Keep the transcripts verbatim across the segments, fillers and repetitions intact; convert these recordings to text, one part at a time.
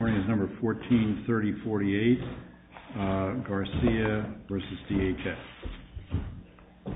Is number fourteen thirty forty-eight, uh, Garcia versus D H S.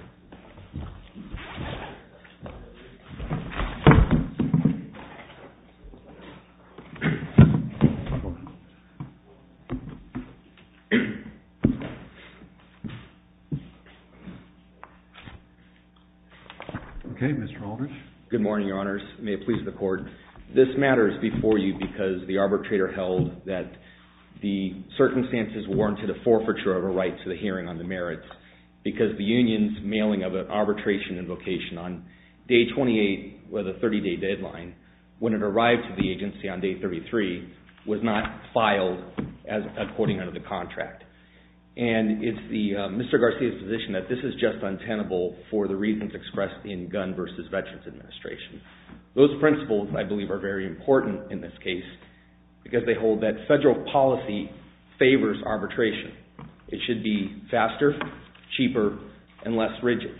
Okay, Mister Aldrich. Good morning, Your Honors. May it please the Court. This matter is before you because the arbitrator held that the circumstances warranted a forfeiture of a right to the hearing on the merits because the union's mailing of an arbitration invocation on day twenty-eight with a thirty-day deadline, when it arrived to the agency on day thirty-three, was not filed as according under the contract. And it's the uh, Mister Garcia's position that this is just untenable for the reasons expressed in Gunn versus Veterans Administration. Those principles, I believe, are very important in this case because they hold that federal policy favors arbitration. It should be faster, cheaper, and less rigid.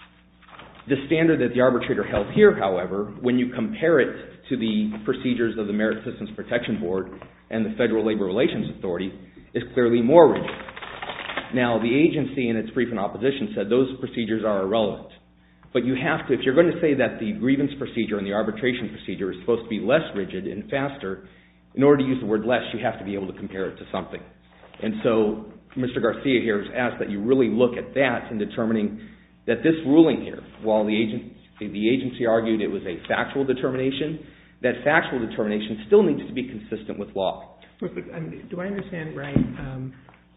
The standard that the arbitrator held here, however, when you compare it to the procedures of the Merit Systems Protection Board and the Federal Labor Relations Authority, is clearly more rigid. Now, the agency in its brief in opposition said those procedures are irrelevant. But you have to, if you're going to say that the grievance procedure and the arbitration procedure is supposed to be less rigid and faster, in order to use the word less, you have to be able to compare it to something. And so Mister Garcia here has asked that you really look at that in determining that this ruling here, while the agency, the agency argued it was a factual determination, that factual determination still needs to be consistent with law. But, but, um, do I understand right? Um,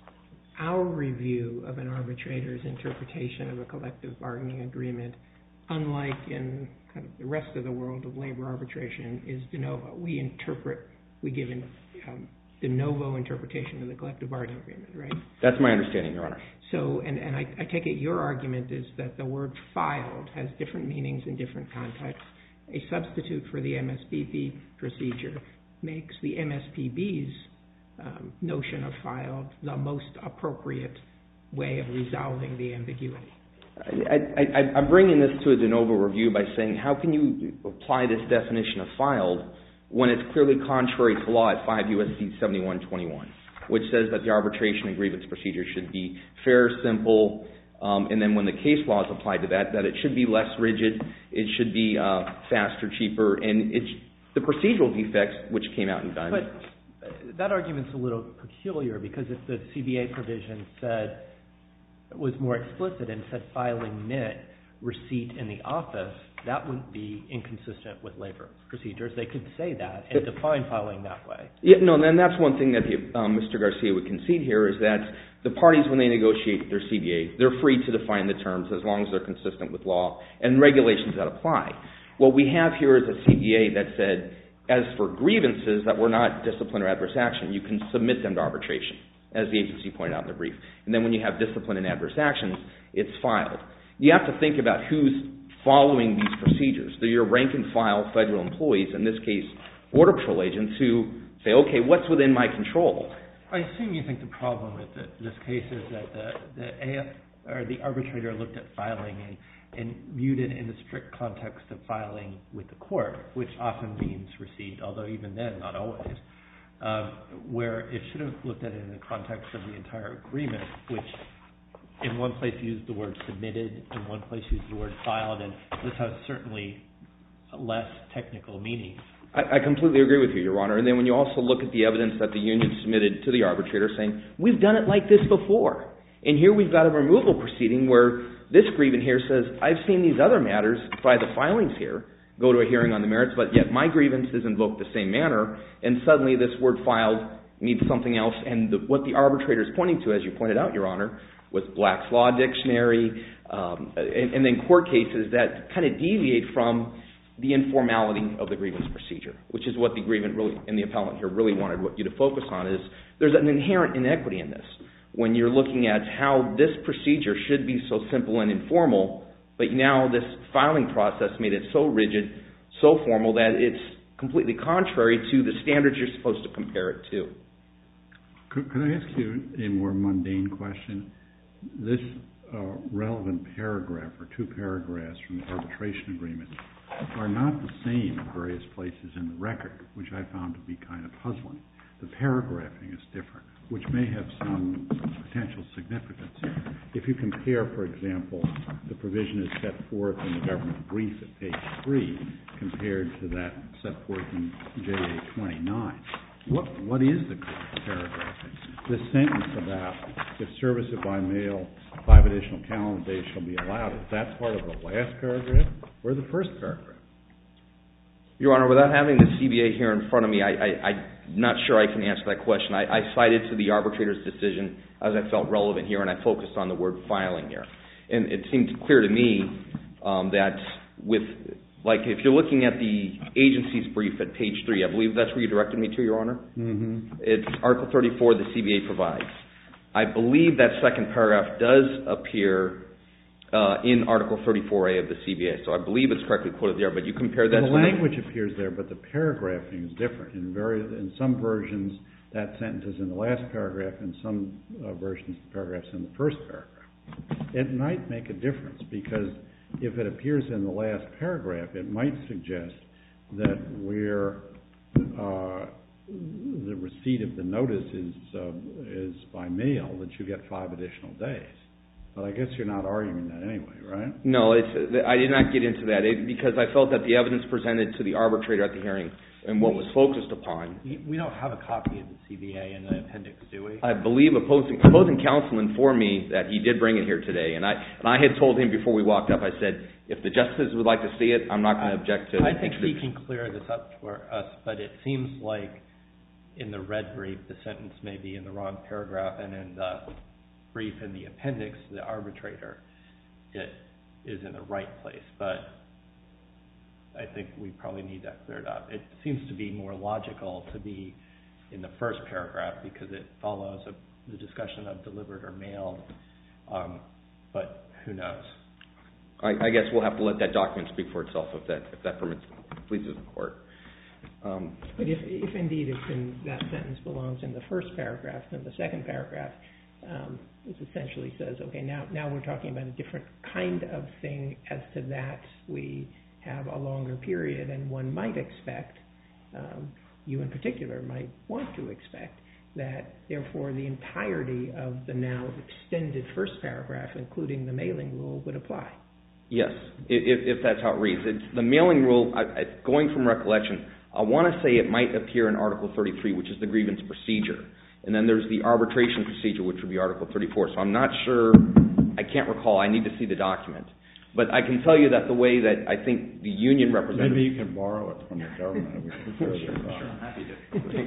Our review of an arbitrator's interpretation of a collective bargaining agreement, unlike in kind of the rest of the world of labor arbitration, is de novo. We interpret, we give a um, de novo interpretation of the collective bargaining agreement, right? That's my understanding, Your Honor. So, and, and I, I take it your argument is that the word filed has different meanings in different contexts. A substitute for the M S P B procedure makes the M S P B's Um, notion of filed the most appropriate way of resolving the ambiguity. I, I, I'm bringing this to a de novo review by saying how can you apply this definition of filed when it's clearly contrary to law at five U S C seventy-one twenty-one, which says that the arbitration and grievance procedure should be fair, simple, um, and then when the case law is applied to that, that it should be less rigid, it should be uh, faster, cheaper, and it's the procedural defects which came out and done. But that argument's a little peculiar because if the C B A provision said, was more explicit and said filing meant receipt in the office, that wouldn't be inconsistent with labor procedures. They could say that and define filing that way. Yeah, no, and then that's one thing that the, um, Mister Garcia would concede here is that the parties, when they negotiate their C B A, they're free to define the terms as long as they're consistent with law and regulations that apply. What we have here is a C B A that said, as for grievances that were not discipline or adverse action, you can submit them to arbitration, as the agency pointed out in the brief. And then when you have discipline and adverse actions, it's filed. You have to think about who's following these procedures. They're your rank and file federal employees, in this case, Border Patrol agents, who say, okay, what's within my control? I assume you think the problem with the, this case is that the, the, A F, or the arbitrator looked at filing and and viewed it in the strict context of filing with the court, which often means receipt, although even then, not always, um, where it should have looked at it in the context of the entire agreement, which in one place used the word submitted, in one place used the word filed, and this has certainly less technical meaning. I, I completely agree with you, Your Honor. And then when you also look at the evidence that the union submitted to the arbitrator saying, we've done it like this before, and here we've got a removal proceeding where this grievance here says, I've seen these other matters by the filings here go to a hearing on the merits, but yet my grievance is invoked the same manner, and suddenly this word filed means something else. And the, what the arbitrator is pointing to, as you pointed out, Your Honor, was Black's Law Dictionary, um, and, and then court cases that kind of deviate from the informality of the grievance procedure, which is what the grievance really, and the appellant here really wanted what you to focus on, is there's an inherent inequity in this. When you're looking at how this procedure should be so simple and informal, but now this filing process made it so rigid, so formal, that it's completely contrary to the standards you're supposed to compare it to. Could, could I ask you a more mundane question? This uh, relevant paragraph, or two paragraphs from the arbitration agreement, are not the same in various places in the record, which I found to be kind of puzzling. The paragraphing is different, which may have some potential significance. If you compare, for example, the provision is set forth in the government brief at page three compared to that set forth in J A twenty-nine, what what is the paragraphing? The sentence about if service by mail, five additional calendar days shall be allowed, is that part of the last paragraph or the first paragraph? Your Honor, without having the C B A here in front of me, I, I, I'm not sure I can answer that question. I, I cited to the arbitrator's decision as I felt relevant here, and I focused on the word filing here. And it seemed clear to me um, that with, like, if you're looking at the agency's brief at page three, I believe that's where you directed me to, Your Honor. Mm-hmm. It's Article thirty-four, the C B A provides. I believe that second paragraph does appear Uh, in Article thirty-four A of the C B A. So I believe it's correctly quoted there, but you compare that the to... The language appears there, but the paragraphing is different. In, very, in some versions, that sentence is in the last paragraph. In some uh, versions, the paragraph's in the first paragraph. It might make a difference because if it appears in the last paragraph, it might suggest that where uh, the receipt of the notice is, uh, is by mail, that you get five additional days. But I guess you're not arguing that anyway, right? No, it's, I did not get into that it, because I felt that the evidence presented to the arbitrator at the hearing and what was focused upon. We don't have a copy of the C B A in the appendix, do we? I believe opposing, opposing counsel informed me that he did bring it here today, and I and I had told him before we walked up, I said, if the justices would like to see it, I'm not going to object to it. I think he can clear this up for us, but it seems like in the red brief, the sentence may be in the wrong paragraph, and in the brief in the appendix to the arbitrator, it is in the right place, but I think we probably need that cleared up. It seems to be more logical to be in the first paragraph because it follows a, the discussion of delivered or mailed, um, but who knows? I, I guess we'll have to let that document speak for itself if that if that permits, pleases the court. Um, but if, if indeed it's in, that sentence belongs in the first paragraph, then the second paragraph Um, it essentially says, okay, now now we're talking about a different kind of thing. As to that, we have a longer period, and one might expect, um, you in particular might want to expect, that therefore the entirety of the now extended first paragraph, including the mailing rule, would apply. Yes, if, if that's how it reads. It's the mailing rule, I, I, going from recollection, I want to say it might appear in Article thirty-three, which is the grievance procedure. And then there's the arbitration procedure, which would be Article thirty-four. So I'm not sure, I can't recall, I need to see the document. But I can tell you that the way that I think the union representative... Maybe you can borrow it from the government. Sure, sure, I'm happy to.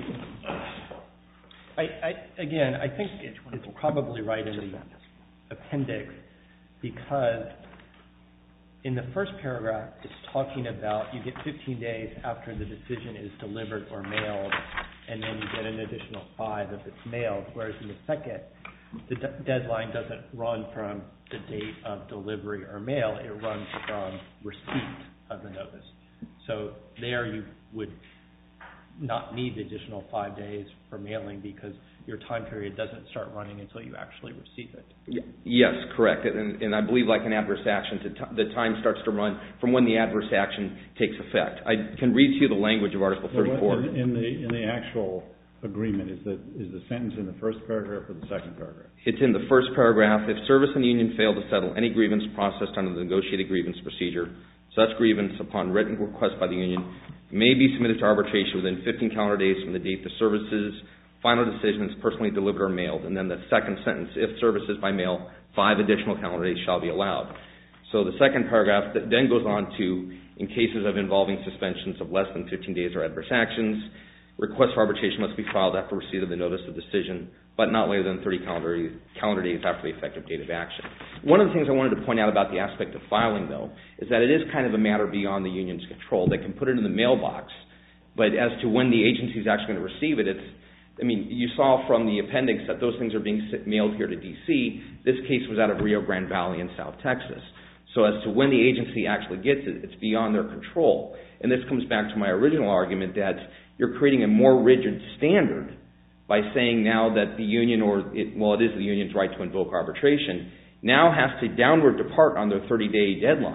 I, I, again, I think it, it's probably right in the appendix because in the first paragraph, it's talking about you get fifteen days after the decision is delivered or mailed, and then you get an additional five if it's mailed, whereas in the second, the de- deadline doesn't run from the date of delivery or mail, it runs from receipt of the notice. So there you would not need the additional five days for mailing because your time period doesn't start running until you actually receive it. Yes, correct. And, and I believe like an adverse action, to t- the time starts to run from when the adverse action takes effect. I can read to you the language of Article thirty-four. So in, in the in the actual agreement, is the, is the sentence in the first paragraph or the second paragraph? It's in the first paragraph. If service and the union fail to settle any grievance processed under the negotiated grievance procedure, such grievance upon written request by the union may be submitted to arbitration within fifteen calendar days from the date the services final decision is personally delivered or mailed. And then the second sentence, if services by mail, five additional calendar days shall be allowed. So the second paragraph then goes on to, in cases of involving suspensions of less than fifteen days or adverse actions, request for arbitration must be filed after receipt of the notice of decision, but not later than thirty calendar, calendar days after the effective date of action. One of the things I wanted to point out about the aspect of filing, though, is that it is kind of a matter beyond the union's control. They can put it in the mailbox, but as to when the agency is actually going to receive it, it's, I mean, you saw from the appendix that those things are being mailed here to D C. This case was out of Rio Grande Valley in South Texas. So as to when the agency actually gets it, it's beyond their control. And this comes back to my original argument that you're creating a more rigid standard by saying now that the union, or it, well, it is the union's right to invoke arbitration, now has to downward depart on their thirty-day deadline,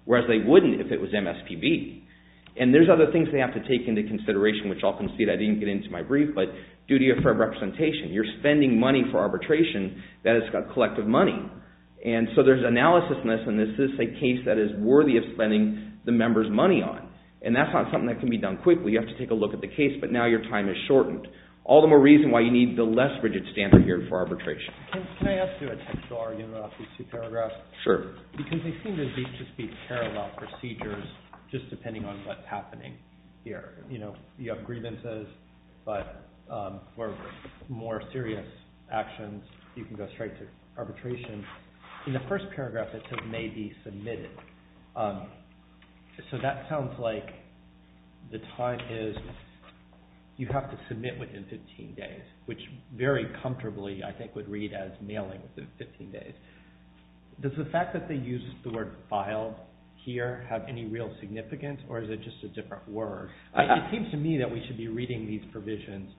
whereas they wouldn't if it was M S P B. And there's other things they have to take into consideration, which I'll concede I didn't get into my brief, but duty of fair representation. You're spending money for arbitration that has got collective money. And so there's analysis in this, and this is a case that is worthy of spending the members' money on. And that's not something that can be done quickly. You have to take a look at the case, but now your time is shortened. All the more reason why you need the less rigid standard here for arbitration. Can, can I ask you a textual argument about these two paragraphs? Sure. Because they seem to be, just be parallel procedures, just depending on what's happening here. You know, you have grievances, but um, for more serious actions, you can go straight to arbitration. In the first paragraph, it says may be submitted. Um, so that sounds like the time is you have to submit within fifteen days, which very comfortably, I think, would read as mailing within fifteen days. Does the fact that they use the word filed here have any real significance, or is it just a different word? I, it seems to me that we should be reading these provisions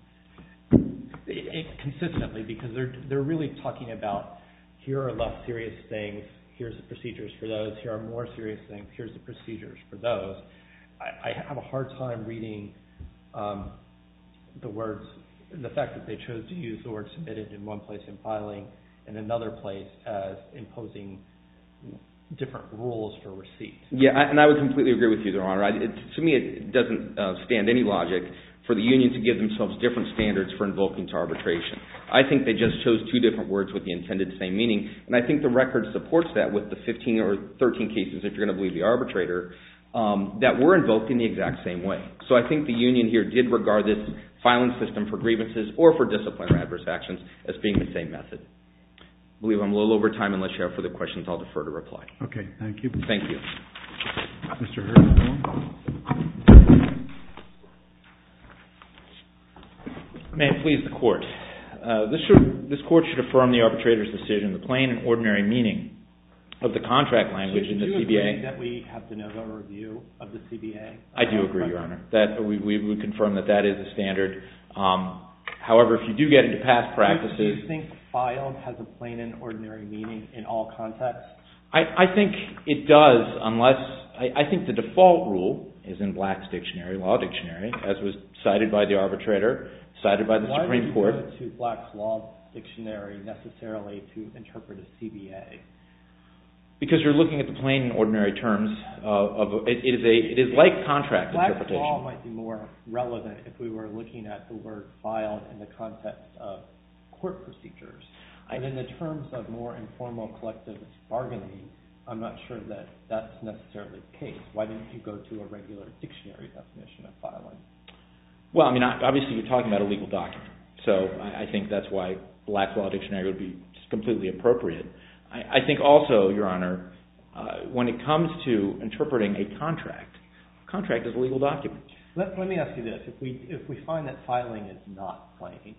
it, consistently, because they're they're really talking about here are less serious things, here's the procedures for those, here are more serious things, here's the procedures for those. I, I have a hard time reading um, the words, the fact that they chose to use the word submitted in one place in filing and another place as imposing different rules for receipt. Yeah, and I would completely agree with you, Your Honor. It, to me, it doesn't uh, stand any logic for the union to give themselves different standards for invoking to arbitration. I think they just chose two different words with the intended same meaning, and I think the record supports that with the fifteen or thirteen cases, if you're going to believe the arbitrator, um, that were invoked in the exact same way. So I think the union here did regard this filing system for grievances or for discipline or adverse actions as being the same method. I believe I'm a little over time. Unless you have further questions, I'll defer to reply. Okay, thank you. Thank you. Mister Hurd. May it please the Court. Uh, this, should, this Court should affirm the arbitrator's decision, the plain and ordinary meaning of the contract language in the C B A. Do you agree that we have de novo review of the C B A? I do agree, Your Honor. That we, we would confirm that that is a standard. Um, however, if you do get into past practices... Do you think filed has a plain and ordinary meaning in all contexts? I, I think it does, unless... I, I think the default rule is in Black's dictionary, law dictionary, as was cited by the arbitrator, cited by the Why Supreme Court. Why would you go to Black's law dictionary necessarily to interpret a C B A? Because you're looking at the plain and ordinary terms of, of it, it is a it is like contract Black's interpretation. law might be more relevant if we were looking at the word filed in the context of court procedures. But in the terms of more informal collective bargaining, I'm not sure that that's necessarily the case. Why didn't you go to a regular dictionary definition of filing? Well, I mean, obviously you're talking about a legal document, so I, I think that's why Black's law dictionary would be completely appropriate. I, I think also, Your Honor, uh, when it comes to interpreting a contract, a contract is a legal document. Let, let me ask you this. If we, if we find that filing is not plain,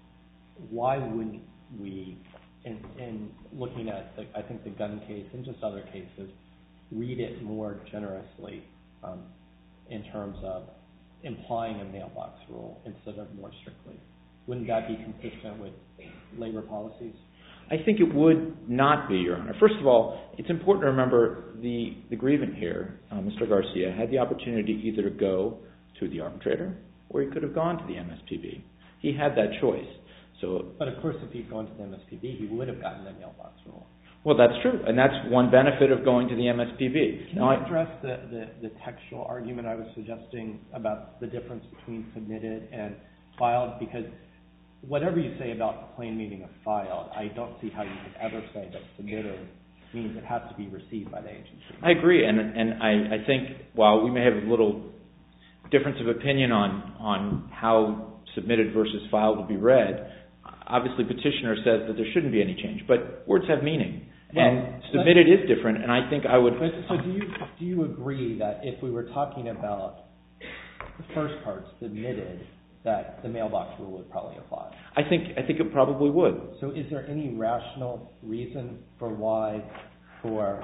why wouldn't we, in, in looking at, the, I think, the gun case and just other cases, read it more generously um, in terms of implying a mailbox rule instead of more strictly? Wouldn't that be consistent with labor policies? I think it would not be, Your Honor. First of all, it's important to remember the, the grievant here, uh, Mister Garcia, had the opportunity either to go to the arbitrator or he could have gone to the M S P B. He had that choice. So, but of course, if he'd gone to the M S P B, he would have gotten the mailbox rule. Well, that's true, and that's one benefit of going to the M S P B. Can now, you address the, the, the textual argument I was suggesting about the difference between submitted and filed? Because whatever you say about the plain meaning of filed, I don't see how you could ever say that submitted means it has to be received by the agency. I agree, and and I, I think while we may have a little difference of opinion on, on how submitted versus filed would be read, obviously petitioner says that there shouldn't be any change, but words have meaning. Well, and submitted is different, and I think I would... But, so do you, do you agree that if we were talking about the first part, submitted, that the mailbox rule would probably apply? I think I think it probably would. So is there any rational reason for why, for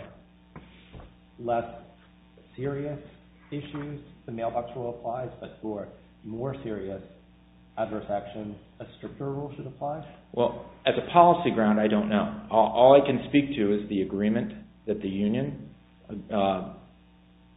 less serious issues, the mailbox rule applies, but for more serious adverse actions, a stricter rule should apply? Well, as a policy ground, I don't know. All, all I can speak to is the agreement that the union uh,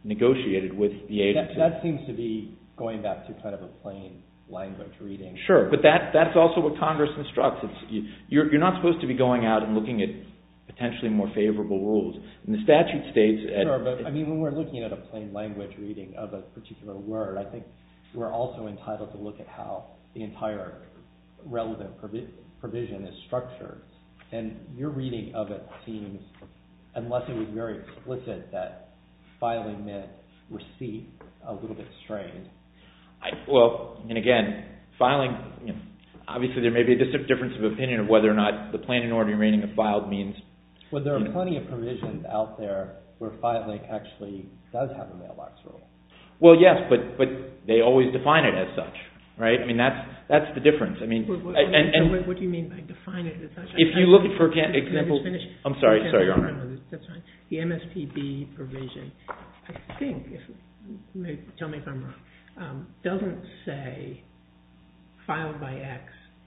negotiated with the agency. That, that seems to be going back to kind of a plain language reading. Sure, but that that's also what Congress instructs. It's, you, you're, you're not supposed to be going out and looking at potentially more favorable rules. And the statute states... At, sure, but I mean, when we're looking at a plain language reading of a particular word, I think we're also entitled to look at how the entire relevant provi- provision is structured. And your reading of it seems, unless it was very explicit that filing meant receipt, a little bit strained. I, well, and again, filing, you know, obviously there may be a dis- difference of opinion of whether or not the plain and ordinary meaning of filed means... Well, there are you know, plenty of provisions out there where filing actually does have a mailbox rule. Well, yes, but but they always define it as such, right? I mean, that's that's the difference. I mean, What, what, and, and what, what do you mean by define it as such? if I, you I, look at, for can I example, just finish? I'm sorry, Okay, sorry, Your no, Honor. no, no, that's fine. The M S P B provision, I think, if maybe, tell me if I'm wrong, um, doesn't say filed by X,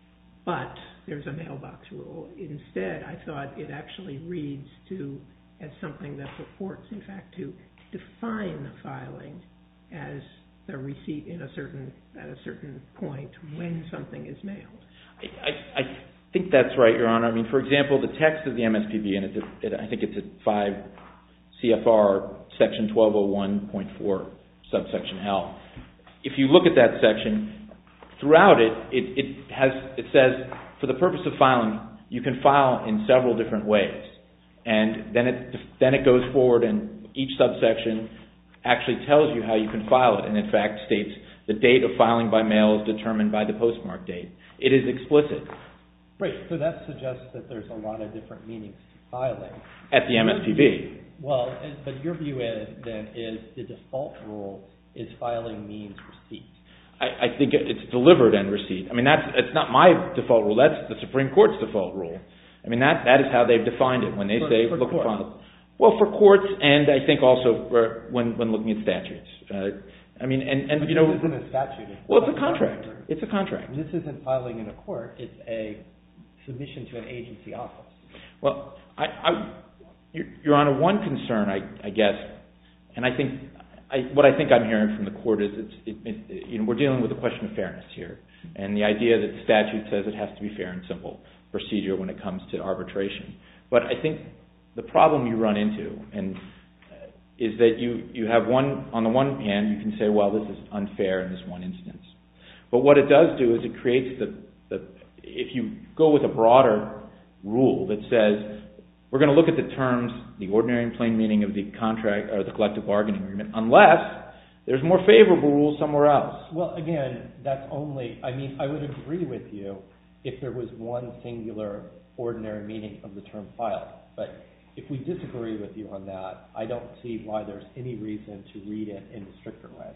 but there's a mailbox rule. Instead, I thought it actually reads to as something that purports, in fact, to define the filing as the receipt in a certain at a certain point when something is mailed. I, I, I think that's right, Your Honor. I mean, for example, the text of the M S P B, and it's a, it, I think it's at five C F R section twelve oh one point four subsection L. If you look at that section, throughout it, it, it has it says for the purpose of filing, you can file in several different ways, and then it then it goes forward, and each subsection actually tells you how you can file it, and in fact states the date of filing by mail is determined by the postmark date. It is explicit. Right, so that suggests that there's a lot of different meanings to filing. At the M S P B. Well, but your view is, then is the default rule is filing means receipt. I, I think it's delivered and receipt. I mean, that's it's not my default rule. That's the Supreme Court's default rule. I mean, that, that is how they've defined it when they for, say for look courts. at files. Well, for courts, and I think also for when when looking at statutes. Uh, I mean, and, and but you know, this isn't a statute. It's well, it's a a contract. contract. It's a contract. This isn't filing in a court. It's a submission to an agency office. Well, I, I Your, Your Honor, one concern, I, I guess, and I think I, what I think I'm hearing from the court is it's, it, it, you know, we're dealing with a question of fairness here, and the idea that the statute says it has to be fair and simple procedure when it comes to arbitration. But I think the problem you run into and uh, is that you, you have one, on the one hand, you can say, well, this is unfair in this one instance. But what it does do is it creates the, the if you go with a broader rule that says we're going to look at the terms, the ordinary and plain meaning of the contract or the collective bargaining agreement, unless there's more favorable rules somewhere else. Well, again, that's only, I mean, I would agree with you if there was one singular ordinary meaning of the term file. But if we disagree with you on that, I don't see why there's any reason to read it in a stricter way.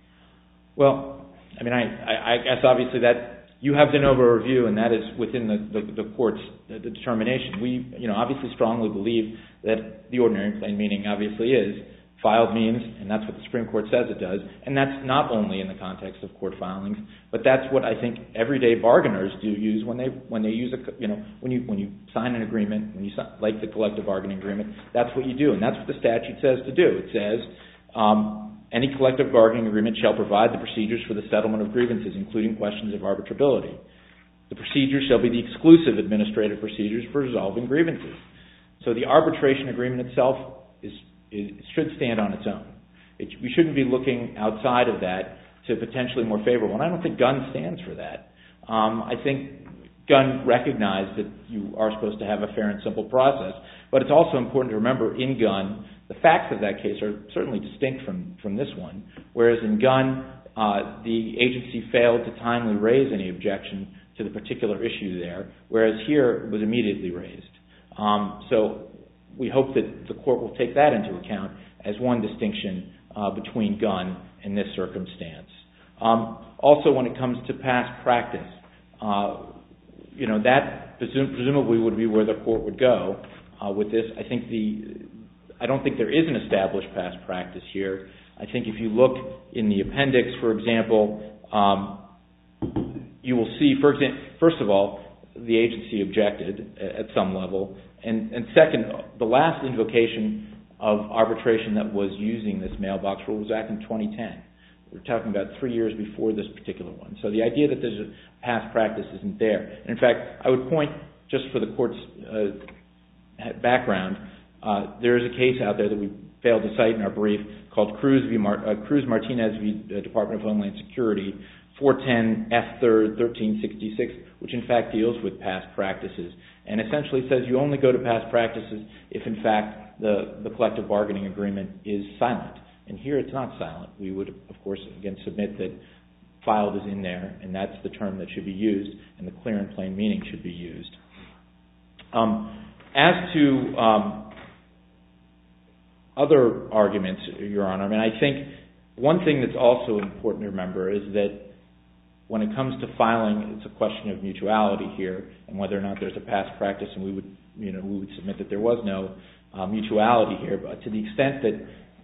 Well, I mean, I, I, I guess obviously that you have de novo review, and that is within the, the, the court's the, the determination. We, you know, obviously strongly believe that the ordinary and plain meaning obviously is filed means, and that's what the Supreme Court says it does, and that's not only in the context of court filings, but that's what I think everyday bargainers do use when they when they use a, you know, when you when you sign an agreement, when you sign, like the collective bargaining agreement, that's what you do, and that's what the statute says to do. It says um, any collective bargaining agreement shall provide the procedures for the settlement of grievances, including questions of arbitrability. The procedures shall be the exclusive administrative procedures for resolving grievances. So the arbitration agreement itself is, is should stand on its own. It, we shouldn't be looking outside of that to potentially more favorable. And I don't think Gunn stands for that. Um, I think Gunn recognized that you are supposed to have a fair and simple process, but it's also important to remember in Gunn, the facts of that case are certainly distinct from, from this one, whereas in Gunn, uh, the agency failed to timely raise any objection to the particular issue there, whereas here it was immediately raised. Um, so we hope that the court will take that into account as one distinction uh, between Gunn and this circumstance. Um, also, when it comes to past practice, uh, you know, that presum- presumably would be where the court would go uh, with this. I think the I don't think there is an established past practice here. I think if you look in the appendix, for example, um, you will see, for example, first of all, the agency objected at some level, and, and second, the last invocation of arbitration that was using this mailbox rule was back in twenty ten. We're talking about three years before this particular one. So the idea that there's a past practice isn't there. And in fact, I would point, just for the court's uh, background, uh, there is a case out there that we failed to cite in our brief called Cruz, v. Mar- uh, Cruz Martinez v. Uh, Department of Homeland Security, four ten F third thirteen sixty-six, which in fact deals with past practices and essentially says you only go to past practices if in fact the, the collective bargaining agreement is silent. And here it's not silent. We would, of course, again submit that filed is in there, and that's the term that should be used, and the clear and plain meaning should be used. Um, as to um, other arguments, Your Honor, I mean, I think one thing that's also important to remember is that when it comes to filing, it's a question of mutuality here, and whether or not there's a past practice, and we would, you know, we would submit that there was no uh, mutuality here. But to the extent that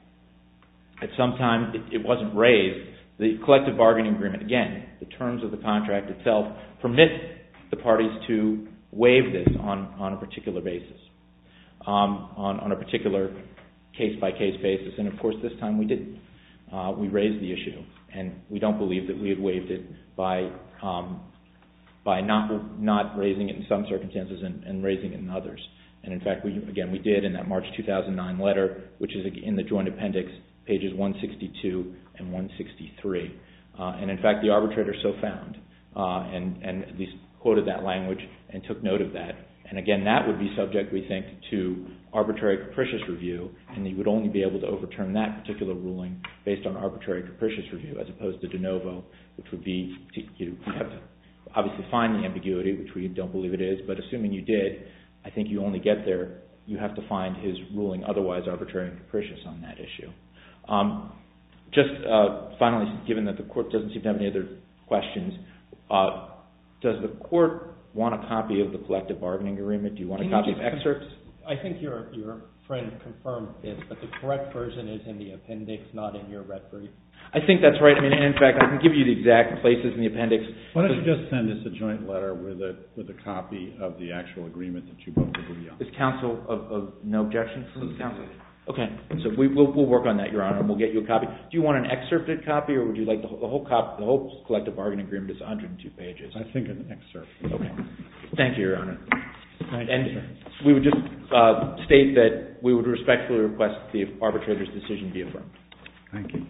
at some time it, it wasn't raised, the collective bargaining agreement, again, the terms of the contract itself permit the parties to waive this on, on a particular basis, um, on, on a particular case-by-case basis. And of course, this time we didn't. Uh, we raised the issue, and we don't believe that we had waived it by um, by not not raising it in some circumstances and, and raising it in others. And in fact, we again we did in that March two thousand nine letter, which is in the joint appendix, pages one sixty-two and one sixty-three. Uh, and in fact, the arbitrator so found, uh, and and at least quoted that language and took note of that. And again, that would be subject, we think, to arbitrary capricious review, and you would only be able to overturn that particular ruling based on arbitrary capricious review, as opposed to de novo, which would be, you have to obviously find the ambiguity, which we don't believe it is, but assuming you did, I think you only get there, you have to find his ruling otherwise arbitrary and capricious on that issue. Um, just uh, finally, given that the court doesn't seem to have any other questions, uh, does the court want a copy of the collective bargaining agreement? Do you want a copy of excerpts? I think your your friend confirmed this, but the correct version is in the appendix, not in your red brief. I think that's right. I mean, in fact, I can give you the exact places in the appendix. Why don't you just send us a joint letter with a with a copy of the actual agreement that you both agree on? Is counsel of, of no objection from the counsel? Okay, so we, we'll we'll work on that, Your Honor, and we'll get you a copy. Do you want an excerpted copy, or would you like the whole, the whole cop, the whole collective bargaining agreement is one hundred two pages? I think an excerpt. Okay. Thank you, Your Honor. Thank and you, sir. We would just uh, state that we would respectfully request the arbitrator's decision be affirmed. Thank you.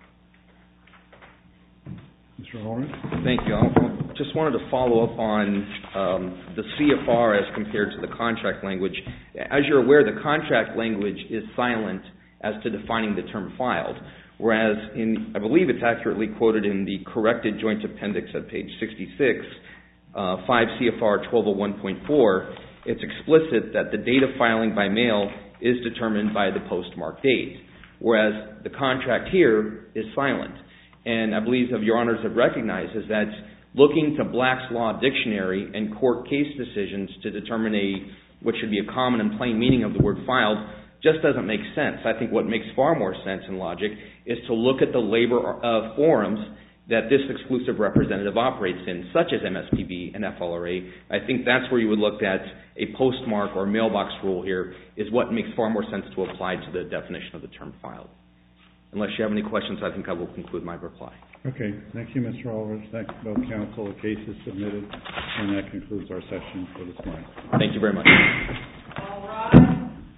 Mister Horwitz? Thank you. I just wanted to follow up on um, the C F R as compared to the contract language. As you're aware, the contract language is silent as to defining the term filed, whereas in, I believe it's accurately quoted in the corrected joint appendix at page sixty-six, uh, five C F R twelve oh one point four, it's explicit that the date of filing by mail is determined by the postmark date, whereas the contract here is silent. And I believe that Your Honors have recognized is that looking to Black's Law Dictionary and court case decisions to determine a what should be a common and plain meaning of the word filed just doesn't make sense. I think what makes far more sense in logic is to look at the labor uh, forums that this exclusive representative operates in, such as M S P B and F L R A. I think that's where you would look at a postmark or mailbox rule here is what makes far more sense to apply to the definition of the term filed. Unless you have any questions, I think I will conclude my reply. Okay. Thank you, Mister Horwitz. Thank you, both counsel. The case is submitted, and that concludes our session for this morning. Thank you very much. All rise.